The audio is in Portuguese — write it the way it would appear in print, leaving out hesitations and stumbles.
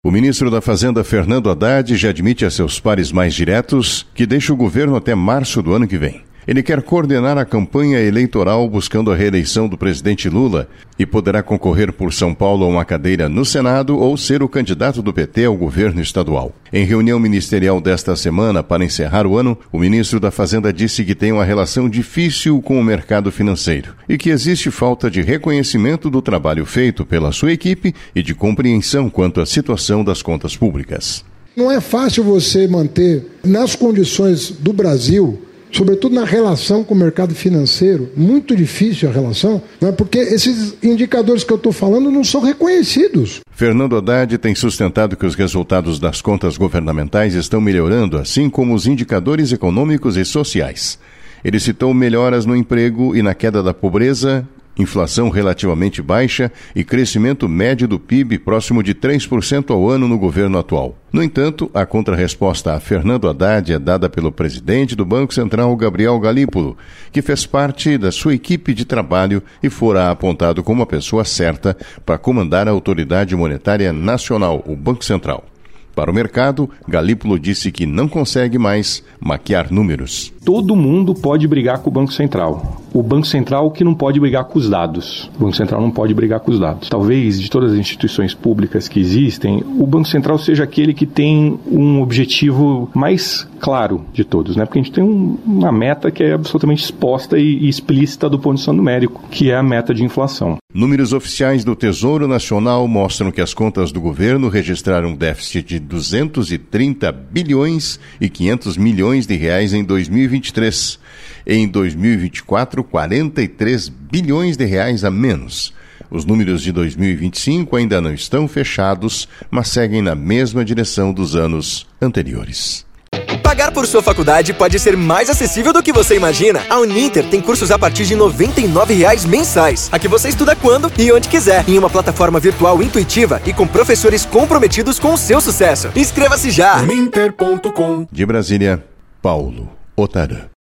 O ministro da Fazenda, Fernando Haddad, já admite a seus pares mais diretos que deixa o governo até março do ano que vem. Ele quer coordenar a campanha eleitoral buscando a reeleição do presidente Lula e poderá concorrer por São Paulo a uma cadeira no Senado ou ser o candidato do PT ao governo estadual. Em reunião ministerial desta semana, para encerrar o ano, o ministro da Fazenda disse que tem uma relação difícil com o mercado financeiro e que existe falta de reconhecimento do trabalho feito pela sua equipe e de compreensão quanto à situação das contas públicas. Não é fácil você manter, nas condições do Brasil, sobretudo na relação com o mercado financeiro, muito difícil a relação, né? Porque esses indicadores que eu estou falando não são reconhecidos. Fernando Haddad tem sustentado que os resultados das contas governamentais estão melhorando, assim como os indicadores econômicos e sociais. Ele citou melhoras no emprego e na queda da pobreza, inflação relativamente baixa e crescimento médio do PIB próximo de 3% ao ano no governo atual. No entanto, a contrarresposta a Fernando Haddad é dada pelo presidente do Banco Central, Gabriel Galípolo, que fez parte da sua equipe de trabalho e fora apontado como a pessoa certa para comandar a Autoridade Monetária Nacional, o Banco Central. Para o mercado, Galípolo disse que não consegue mais maquiar números. Todo mundo pode brigar com o Banco Central. O Banco Central que não pode brigar com os dados. O Banco Central não pode brigar com os dados. Talvez, de todas as instituições públicas que existem, o Banco Central seja aquele que tem um objetivo mais claro de todos, né? Porque a gente tem uma meta que é absolutamente exposta e explícita do ponto de vista numérico, que é a meta de inflação. Números oficiais do Tesouro Nacional mostram que as contas do governo registraram um déficit de 230 bilhões e 500 milhões de reais em 2023. Em 2024, 43 bilhões de reais a menos. Os números de 2025 ainda não estão fechados, mas seguem na mesma direção dos anos anteriores. Pagar por sua faculdade pode ser mais acessível do que você imagina. A Uninter tem cursos a partir de R$ 99,00 mensais. Aqui você estuda quando e onde quiser, em uma plataforma virtual intuitiva e com professores comprometidos com o seu sucesso. Inscreva-se já! Uninter.com. De Brasília, Paulo Otarã.